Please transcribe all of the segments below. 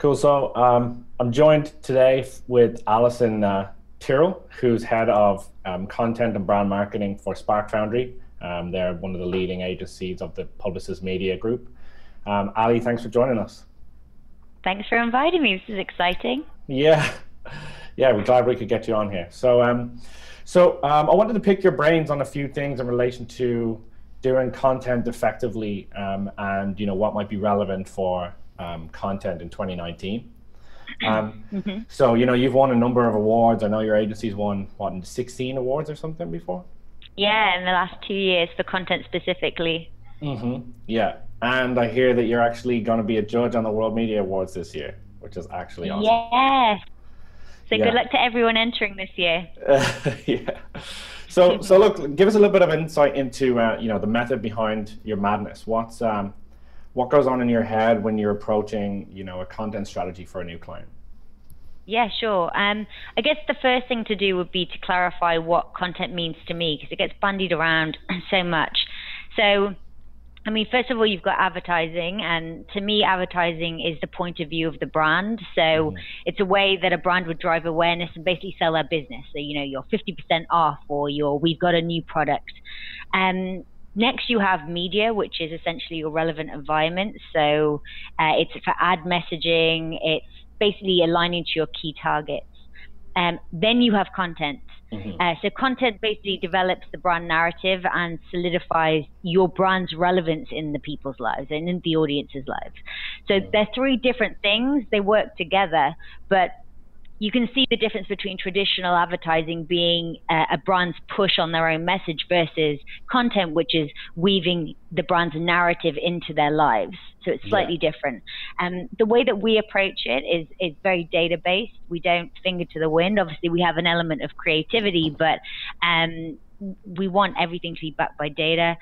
Cool. So I'm joined today with Alison Tyrrell, who's head of content and brand marketing for Spark Foundry. They're one of the leading agencies of the Publicis Media Group. Ali, thanks for joining us. Thanks for inviting me. This is exciting. Yeah, yeah, we're glad we could get you on here. I wanted to pick your brains on a few things in relation to doing content effectively, and what might be relevant for content in 2019. So you've won a number of awards. I know your agency's won 16 awards or something before. Yeah, in the last 2 years for content specifically. Yeah, and I hear that you're actually going to be a judge on the World Media Awards this year, which is actually awesome. Yes. So good luck to everyone entering this year. Yeah. So look, give us a little bit of insight into the method behind your madness. What goes on in your head when you're approaching a content strategy for a new client? Yeah, sure. I guess the first thing to do would be to clarify what content means to me, because it gets bandied around so much. So, I mean, first of all, you've got advertising, and to me, advertising is the point of view of the brand. So it's a way that a brand would drive awareness and basically sell their business. So, you're 50% off, or we've got a new product. Next, you have media, which is essentially your relevant environment. So it's for ad messaging. It's basically aligning to your key targets. Then you have content. So content basically develops the brand narrative and solidifies your brand's relevance in the people's lives and in the audience's lives. So they're three different things. They work together, but you can see the difference between traditional advertising being a brand's push on their own message versus content, which is weaving the brand's narrative into their lives. So it's slightly different. The way that we approach it is very data-based. We don't finger to the wind. Obviously, we have an element of creativity, but we want everything to be backed by data.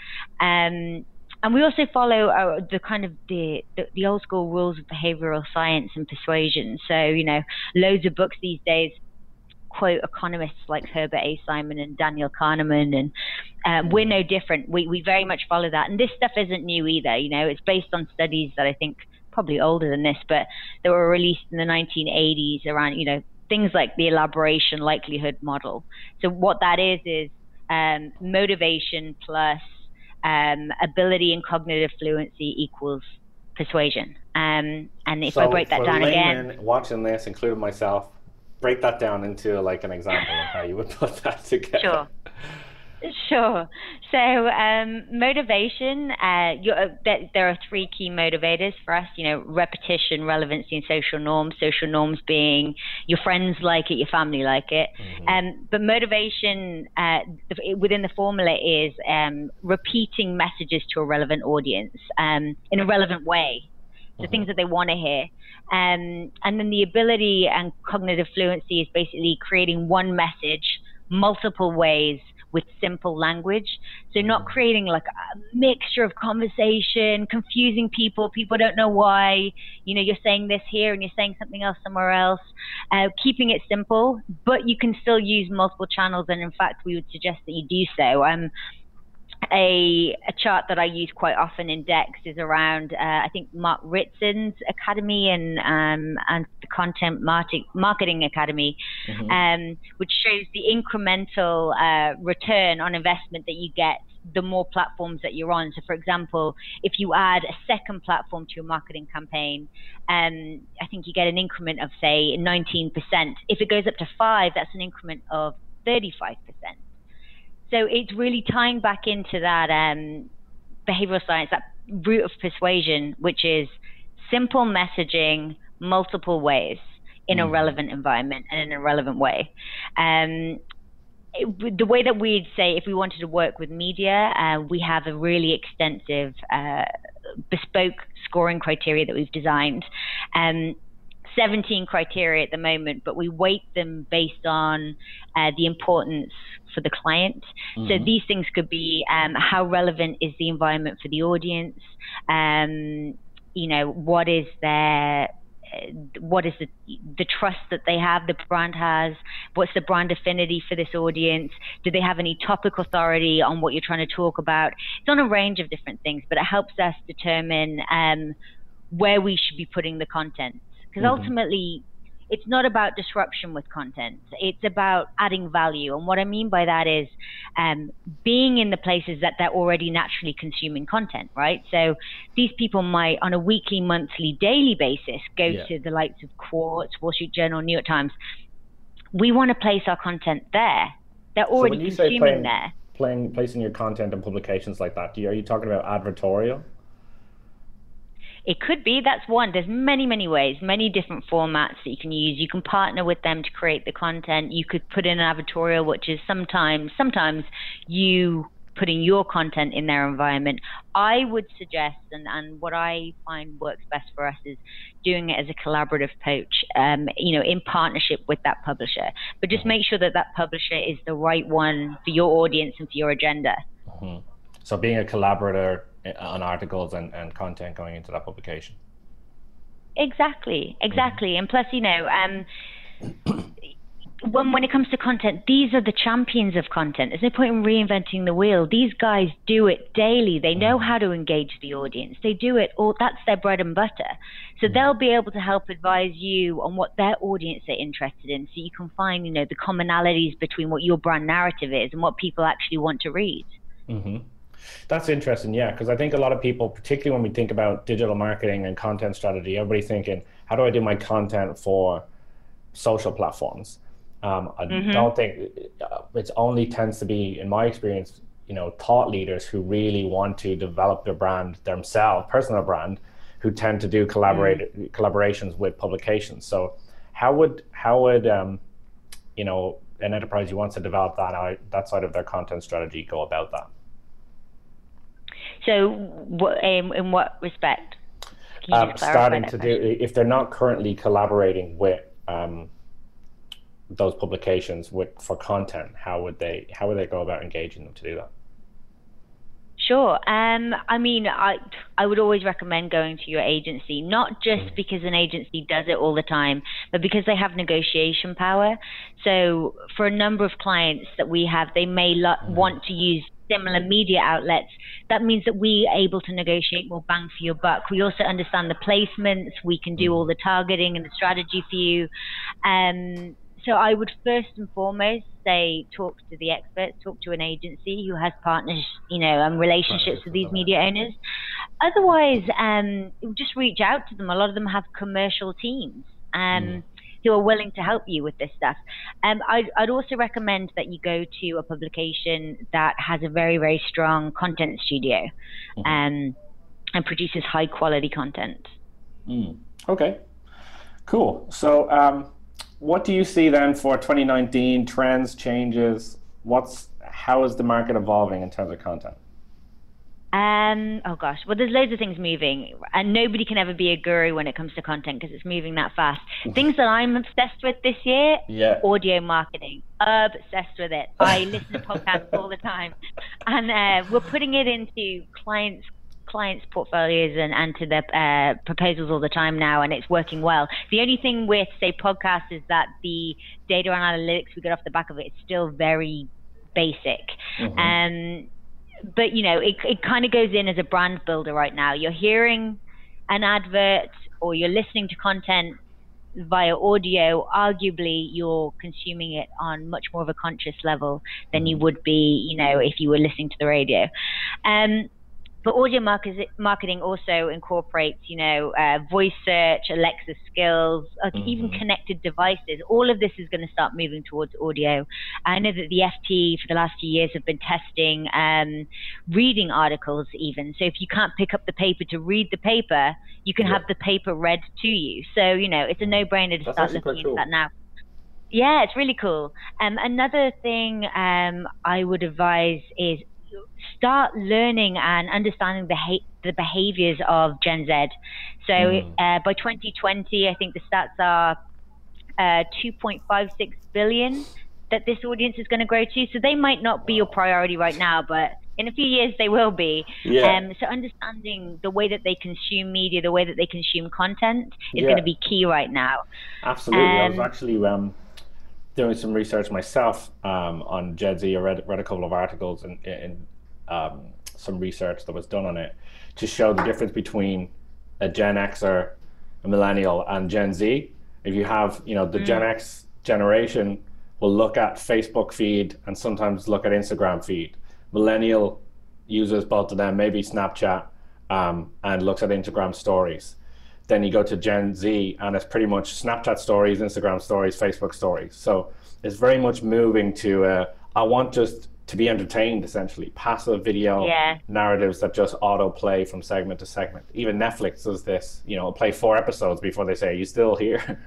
And we also follow the old school rules of behavioral science and persuasion. So, loads of books these days quote economists like Herbert A. Simon and Daniel Kahneman, and we're no different. We very much follow that. And this stuff isn't new either. It's based on studies that I think probably older than this, but they were released in the 1980s around, things like the elaboration likelihood model. So what that is motivation plus ability and cognitive fluency equals persuasion. And if I break that down again, watching this, including myself, break that down into like an example of how you would put that together. Sure. So motivation, there are three key motivators for us, repetition, relevancy, and social norms. Social norms being your friends like it, your family like it. But motivation within the formula is repeating messages to a relevant audience in a relevant way. So things that they want to hear. And then the ability and cognitive fluency is basically creating one message multiple ways with simple language. So not creating like a mixture of conversation, confusing people. People don't know why, you're saying this here and you're saying something else somewhere else. Keeping it simple, but you can still use multiple channels. And in fact, we would suggest that you do so. A chart that I use quite often in decks is around, I think, Mark Ritzen's Academy and the Content Marketing Academy, which shows the incremental return on investment that you get the more platforms that you're on. So, for example, if you add a second platform to your marketing campaign, I think you get an increment of, say, 19%. If it goes up to 5, that's an increment of 35%. So it's really tying back into that behavioral science, that root of persuasion, which is simple messaging multiple ways in a relevant environment and in a relevant way. The way that we'd say if we wanted to work with media, we have a really extensive bespoke scoring criteria that we've designed. 17 criteria at the moment, but we weight them based on the importance for the client. So these things could be how relevant is the environment for the audience, what is the trust that they have, the brand has, what's the brand affinity for this audience, do they have any topic authority on what you're trying to talk about. It's on a range of different things, but it helps us determine where we should be putting the content. Because ultimately, it's not about disruption with content. It's about adding value. And what I mean by that is being in the places that they're already naturally consuming content, right? So these people might, on a weekly, monthly, daily basis, go to the likes of Quartz, Wall Street Journal, New York Times. We want to place our content there. They're already consuming there. Placing your content in publications like that, are you talking about advertorial? It could be. That's one. There's many, many ways, many different formats that you can use. You can partner with them to create the content. You could put in an advertorial, which is sometimes you putting your content in their environment. I would suggest, and what I find works best for us is doing it as a collaborative approach, in partnership with that publisher. But just make sure that that publisher is the right one for your audience and for your agenda. So being a collaborator on articles and content going into that publication. Exactly. And plus, when it comes to content, these are the champions of content. There's no point in reinventing the wheel. These guys do it daily. They know how to engage the audience. They do it all. That's their bread and butter. So they'll be able to help advise you on what their audience are interested in, so you can find, the commonalities between what your brand narrative is and what people actually want to read. That's interesting, yeah, because I think a lot of people, particularly when we think about digital marketing and content strategy, everybody's thinking, how do I do my content for social platforms? I don't think it only tends to be, in my experience, thought leaders who really want to develop their brand themselves, personal brand, who tend to do collaborations with publications. So how would an enterprise who wants to develop that side of their content strategy go about that? So in what respect? Starting to do, if they're not currently collaborating with those publications for content, how would they go about engaging them to do that? Sure. I would always recommend going to your agency, not just because an agency does it all the time, but because they have negotiation power. So for a number of clients that we have, they may want to use similar media outlets. That means that we are able to negotiate more bang for your buck. We also understand the placements. We can do all the targeting and the strategy for you. So I would first and foremost say talk to the experts, talk to an agency who has partners, and relationships with these media owners. Otherwise, just reach out to them. A lot of them have commercial teams who are willing to help you with this stuff. I'd also recommend that you go to a publication that has a very, very strong content studio and produces high quality content. Okay, cool. So what do you see then for 2019, trends, changes? How is the market evolving in terms of content? Oh gosh, well, there's loads of things moving, and nobody can ever be a guru when it comes to content because it's moving that fast. Things that I'm obsessed with this year, audio marketing, obsessed with it. I listen to podcasts all the time, and we're putting it into clients' portfolios and to their proposals all the time now, and it's working well. The only thing with, say, podcasts is that the data and analytics we get off the back of it is still very basic. But it kind of goes in as a brand builder right now. You're hearing an advert or you're listening to content via audio. Arguably, you're consuming it on much more of a conscious level than you would be, if you were listening to the radio. But audio marketing also incorporates, voice search, Alexa skills, even connected devices. All of this is going to start moving towards audio. I know that the FT for the last few years have been testing reading articles even. So if you can't pick up the paper to read the paper, you can have the paper read to you. So, it's a no-brainer to start looking into that now. Yeah, it's really cool. Another thing I would advise is start learning and understanding the behaviors of Gen Z. So by 2020, I think the stats are 2.56 billion that this audience is going to grow to. So they might not be your priority right now, but in a few years they will be. So understanding the way that they consume media, the way that they consume content is going to be key right now. Absolutely. I was actually doing some research myself on Gen Z. I read a couple of articles and some research that was done on it to show the difference between a Gen Xer a millennial, and Gen Z. If you have, the Gen X generation will look at Facebook feed and sometimes look at Instagram feed. Millennial users, both of them, maybe Snapchat, and looks at Instagram stories. Then you go to Gen Z and it's pretty much Snapchat stories, Instagram stories, Facebook stories. So it's very much moving to, I want just to be entertained, essentially. Passive video narratives that just autoplay from segment to segment. Even Netflix does this, play 4 episodes before they say, are you still here?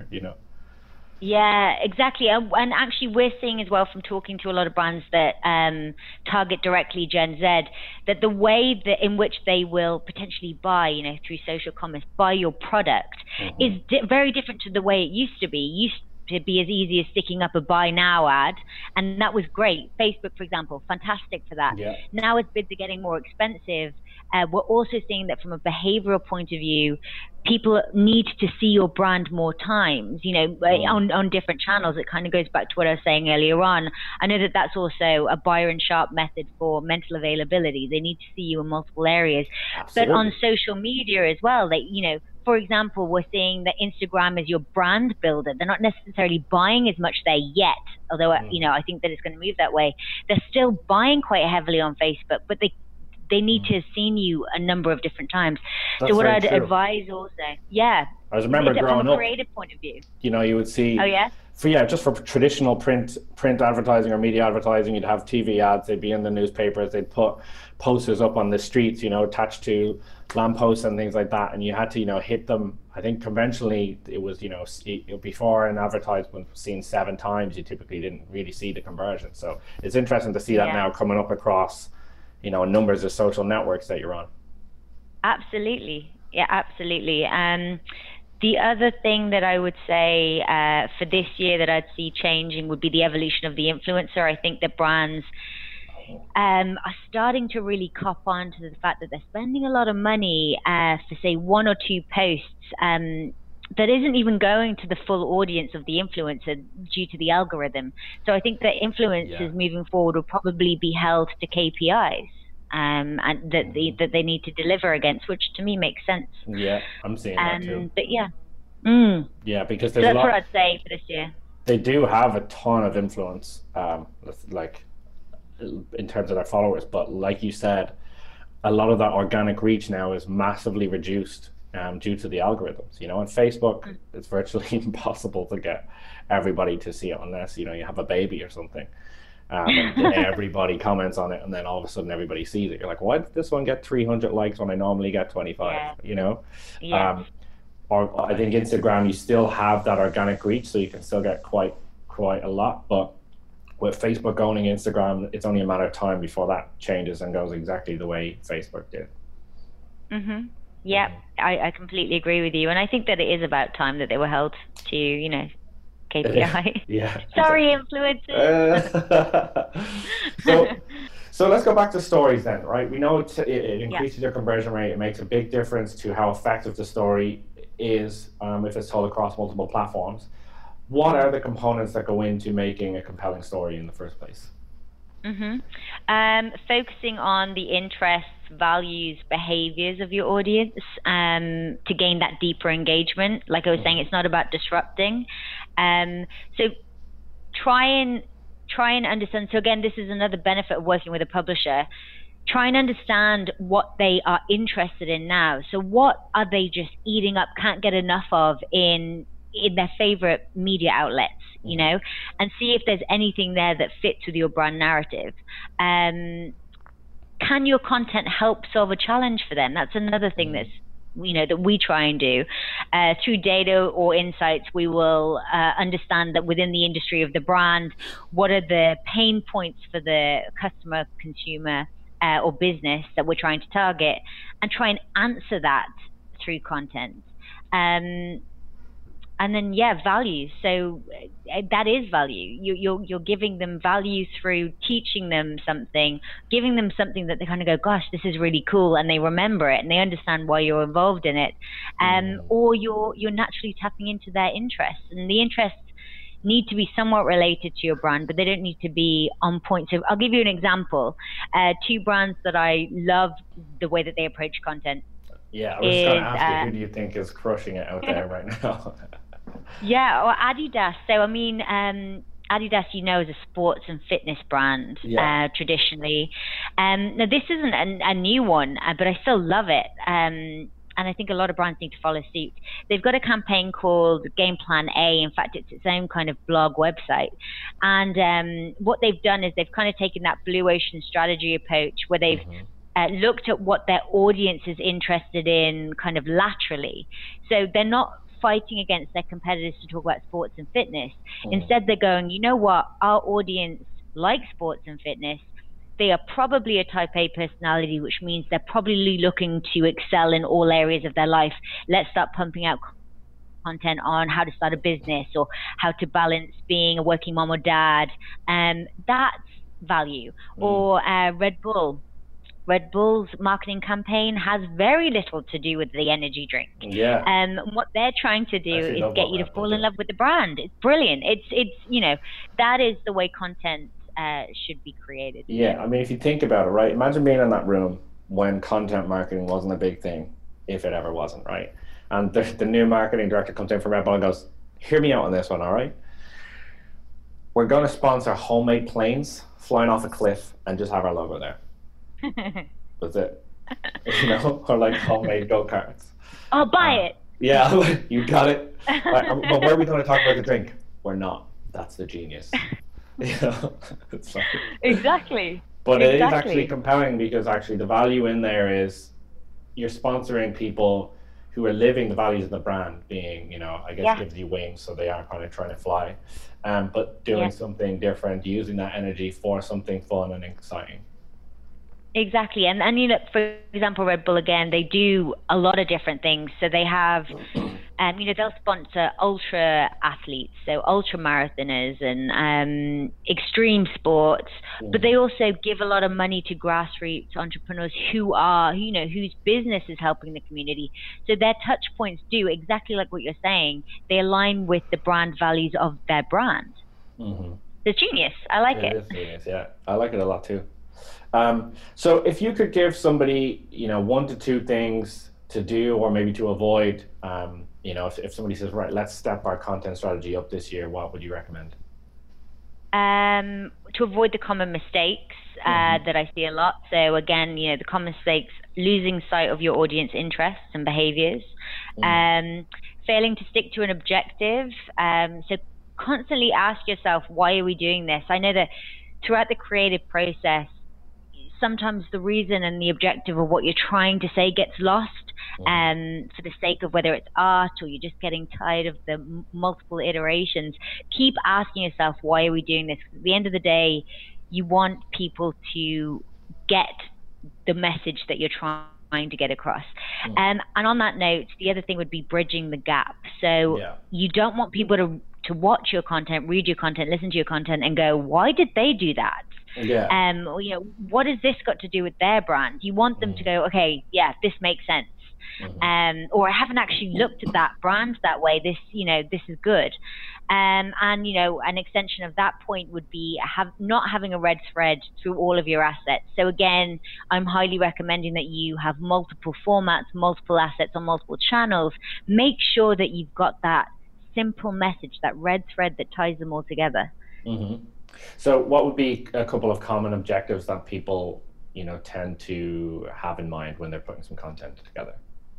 Yeah, exactly. And actually, we're seeing as well from talking to a lot of brands that target directly Gen Z, that the way that in which they will potentially buy, through social commerce, buy your product is very different to the way it used to be. It used to be as easy as sticking up a buy now ad, and that was great. Facebook, for example, fantastic for that. Yeah. Now as bids are getting more expensive, we're also seeing that from a behavioral point of view, people need to see your brand more times, on different channels. It kind of goes back to what I was saying earlier on. I know that that's also a Byron Sharp method for mental availability. They need to see you in multiple areas. Absolutely. But on social media as well, for example, we're seeing that Instagram is your brand builder. They're not necessarily buying as much there yet, although, I think that it's going to move that way. They're still buying quite heavily on Facebook, but they need to have seen you a number of different times. That's so what I'd advise also, I remember growing from a creative point of view. You would see. Oh yeah. Just for traditional print advertising or media advertising, you'd have TV ads. They'd be in the newspapers. They'd put posters up on the streets, attached to lampposts and things like that. And you had to, hit them. I think conventionally it was, before an advertisement was seen 7 times, you typically didn't really see the conversion. So it's interesting to see that now coming up across, numbers of social networks that you're on. Absolutely. Yeah, absolutely. The other thing that I would say for this year that I'd see changing would be the evolution of the influencer. I think that brands are starting to really cop on to the fact that they're spending a lot of money for, say, 1 or 2 posts that isn't even going to the full audience of the influencer due to the algorithm. So I think that influencers moving forward will probably be held to KPIs and that they need to deliver against, which to me makes sense. Yeah, I'm seeing that too. But yeah. Yeah, because there's that's what I'd say for this year. They do have a ton of influence, like in terms of their followers, but like you said, a lot of that organic reach now is massively reduced due to the algorithms. On Facebook, it's virtually impossible to get everybody to see it unless you have a baby or something. And everybody comments on it, and then all of a sudden everybody sees it. You're like, why did this one get 300 likes when I normally get 25? Yeah. Or I think Instagram, you still have that organic reach, so you can still get quite a lot. But with Facebook owning Instagram, it's only a matter of time before that changes and goes exactly the way Facebook did. Yeah, I completely agree with you, and I think that it is about time that they were held to, KPI. Yeah. Sorry, influencers. So let's go back to stories then, right? We know it increases your conversion rate. It makes a big difference to how effective the story is if it's told across multiple platforms. What are the components that go into making a compelling story in the first place? Focusing on the interests, values, behaviors of your audience to gain that deeper engagement. Like I was saying, it's not about disrupting. So try and understand. So again, this is another benefit of working with a publisher. Try and understand what they are interested in now. So what are they just eating up, can't get enough of in their favorite media outlets, and see if there's anything there that fits with your brand narrative. Can your content help solve a challenge for them? That's another thing that's, that we try and do. Through data or insights, we will understand that within the industry of the brand, what are the pain points for the customer, consumer, or business that we're trying to target, and try and answer that through content. And then, value. So that is value. You're giving them value through teaching them something, giving them something that they kind of go, gosh, this is really cool, and they remember it and they understand why you're involved in it. Or you're naturally tapping into their interests, and the interests need to be somewhat related to your brand, but they don't need to be on point. So I'll give you an example. 2 brands that I love the way that they approach content. Yeah, I was just going to is ask you, who do you think is crushing it out there right now? yeah, or Adidas. So I mean, Adidas, is a sports and fitness brand Yeah. traditionally. Now this isn't a new one, but I still love it. And I think a lot of brands need to follow suit. They've got a campaign called Game Plan A. In fact, it's its own kind of blog website. And what they've done is they've kind of taken that blue ocean strategy approach where they've Hmm. looked at what their audience is interested in kind of laterally. So they're not fighting against their competitors to talk about sports and fitness. Hmm. Instead, they're going, you know what, our audience likes sports and fitness. They are probably a type A personality, which means they're probably looking to excel in all areas of their life. Let's start pumping out content on how to start a business or how to balance being a working mom or dad. That's value. Mm. Or Red Bull. Red Bull's marketing campaign has very little to do with the energy drink. Yeah, What they're trying to I do actually is love get what you to Red Bull fall in do. love with the brand. It's brilliant. That is the way content should be created. Yeah, I mean, if you think about it, right? Imagine being in that room when content marketing wasn't a big thing, if it ever wasn't, right? And the new marketing director comes in from Red Bull and goes, "Hear me out on this one, all right? We're going to sponsor homemade planes flying off a cliff and just have our logo there. That's it, or like homemade go-karts. I'll buy Uh, it. yeah, you got it. Right, but where are we going to talk about the drink? We're not. That's the genius. You know, it's like, Exactly. but it is actually Exactly. compelling because actually the value in there is you're sponsoring people who are living the values of the brand, being, I guess Yeah. gives you wings, so they are kind of trying to fly, but doing Yeah. something different, using that energy for something fun and exciting. Exactly. And for example, Red Bull again, they do a lot of different things. So they have they'll sponsor ultra athletes, so ultra marathoners and extreme sports, but Mm. they also give a lot of money to grassroots entrepreneurs whose business is helping the community. So their touch points do exactly like what you're saying. They align with the brand values of their brand. Hmm. The genius. I like It it. is genius, yeah. I like it a lot too. So if you could give somebody, one to two things to do or maybe to avoid, if somebody says, right, let's step our content strategy up this year, what would you recommend? To avoid the common mistakes Hmm. that I see a lot. So again, the common mistakes: losing sight of your audience interests and behaviors, Mm. um, failing to stick to an objective. So constantly ask yourself, why are we doing this? I know that throughout the creative process, sometimes the reason and the objective of what you're trying to say gets lost Hmm. for the sake of whether it's art or you're just getting tired of the multiple iterations. Keep asking yourself, why are we doing this? 'Cause at the end of the day, you want people to get the message that you're trying to get across. Mm. And on that note, the other thing would be bridging the gap. So Yeah. you don't want people to watch your content, read your content, listen to your content, and go, why did they do that? Yeah. Or, what has this got to do with their brand? You want them to Mm. go, okay, yeah, this makes sense. Hmm. Or I haven't actually looked at that brand that way. This is good. And an extension of that point would be not having a red thread through all of your assets. So again, I'm highly recommending that you have multiple formats, multiple assets on multiple channels. Make sure that you've got that simple message, that red thread that ties them all together. Hmm. So what would be a couple of common objectives that people, tend to have in mind when they're putting some content together?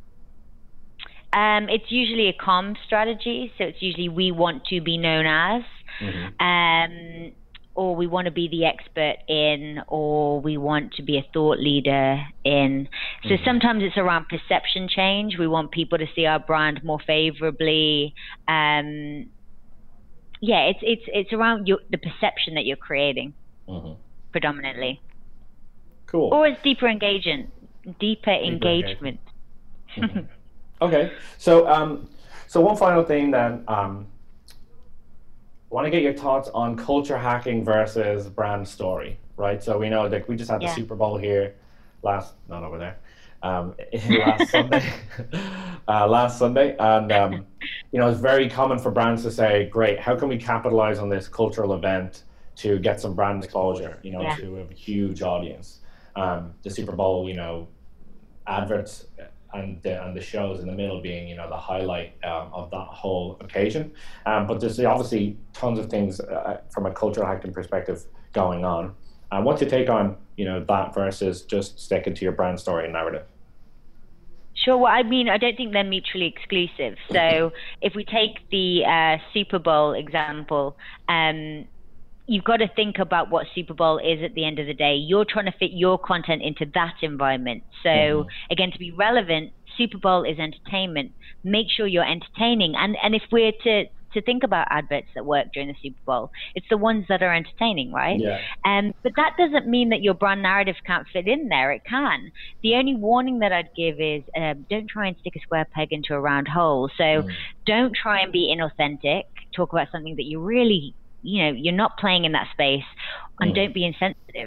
It's usually a comm strategy, so it's usually we want to be known as, Hmm. um, or we want to be the expert in, or we want to be a thought leader in. So Hmm. sometimes it's around perception change. We want people to see our brand more favorably. Um, yeah, it's around the perception that you're creating Hmm. predominantly, Cool. or it's deeper Deeper engagement. engagement. Hmm. Okay. So one final thing then. I want to get your thoughts on culture hacking versus brand story, right? So we know that we just had the Yeah. Super Bowl here not over there, last Sunday, last Sunday, and it's very common for brands to say, "Great, how can we capitalize on this cultural event to get some brand exposure, Yeah. to a huge audience?" The Super Bowl, adverts and the shows in the middle being, the highlight of that whole occasion. But there's obviously tons of things from a cultural hacking perspective going on. What's your take on, that versus just sticking to your brand story and narrative? Sure. Well, I mean, I don't think they're mutually exclusive. So if we take the Super Bowl example, you've got to think about what Super Bowl is at the end of the day. You're trying to fit your content into that environment. So again, to be relevant, Super Bowl is entertainment. Make sure you're entertaining. And if we're to think about adverts that work during the Super Bowl, it's the ones that are entertaining, right? Yeah. But that doesn't mean that your brand narrative can't fit in there. It can. The only warning that I'd give is don't try and stick a square peg into a round hole. So don't try and be inauthentic. Talk about something that you really, you're not playing in that space, and don't be insensitive.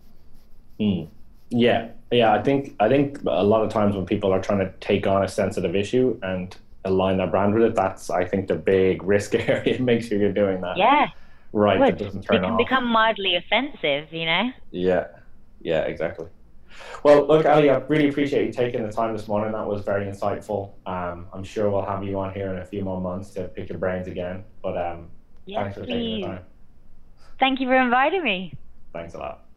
Yeah. I think a lot of times when people are trying to take on a sensitive issue and align their brand with it, that's, I think, the big risk area. Make sure you're doing that. Yeah. Right. That doesn't turn it can off. become mildly offensive, Yeah. Exactly. Well, look, Ali, I really appreciate you taking the time this morning. That was very insightful. I'm sure we'll have you on here in a few more months to pick your brains again. But yes, thanks for taking the time. Thank you for inviting me. Thanks a lot.